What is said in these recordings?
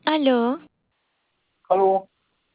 Aló, Aló,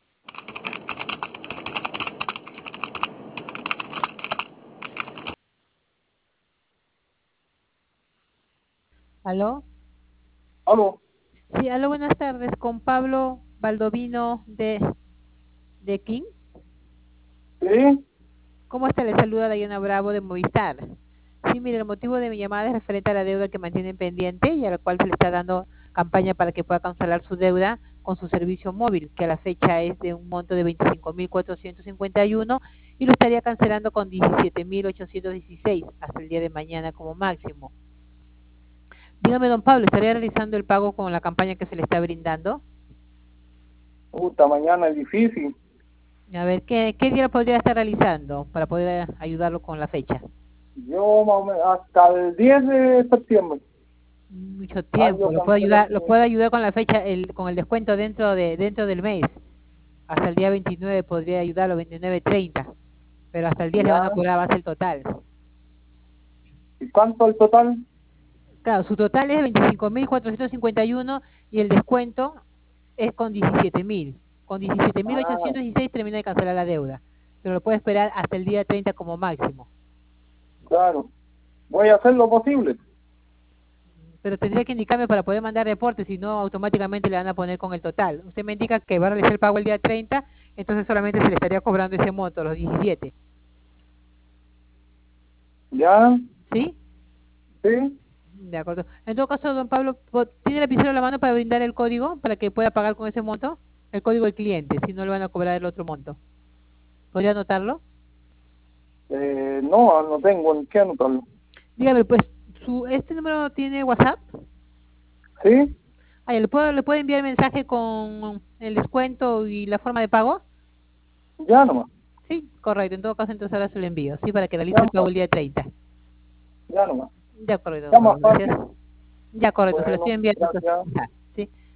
¿Aló? aló, Sí, aló, buenas tardes, con Pablo Baldovino de King. sí, ¿Cómo está? Le saluda Dayana Bravo de Movistar. Sí, mire, el motivo de mi llamada es referente a la deuda que mantiene pendiente y a la cual se le está dando campaña para que pueda cancelar su deuda con su servicio móvil, que a la fecha es de un monto de 25.451 y lo estaría cancelando con 17.816 hasta el día de mañana como máximo. Dígame, don Pablo, ¿estaría realizando el pago con la campaña que se le está brindando? puta, mañana es difícil. A ver, ¿qué día lo podría estar realizando para poder ayudarlo con la fecha? Yo más o menos hasta el 10 de septiembre. Mucho Ah, yo tiempo. cancelo Lo mi... puedo ayudar con la fecha, con el descuento dentro del mes. Hasta el día 29 podría ayudarlo, 29.30. Pero hasta el 10 le van a Ya. cobrar base el total. ¿Y cuánto el total? Claro, su total es 25.451 y el descuento es con 17.000. Con diecisiete mil Ah, ochocientos dieciséis termina de cancelar la deuda. Pero lo puede esperar hasta el día 30 como máximo. claro. Voy a hacer lo posible. Pero tendría que indicarme para poder mandar reportes, si no automáticamente le van a poner con el total. Usted me indica que va a realizar el pago el día 30, entonces solamente se le estaría cobrando ese monto, los 17. Ya, ¿Sí? sí, De acuerdo. En todo caso, don Pablo, ¿tiene el lapicero a la mano para brindar el código para que pueda pagar con ese monto? El código del cliente, si no le van a cobrar el otro monto. ¿Podría anotarlo? no, no tengo en qué anotarlo. Dígame, pues, ¿este número tiene WhatsApp? Sí, Ah, ¿le puede enviar mensaje con el descuento y la forma de pago? ya nomás, Sí, correcto. En todo caso, entonces ahora se lo envío, ¿sí? Para que realice ya el más pago el fácil, día 30. ya nomás, Ya correcto, ya don más Pablo, gracias. fácil. Ya correcto, se lo estoy Bueno, enviando entonces. gracias. Ya, ¿sí?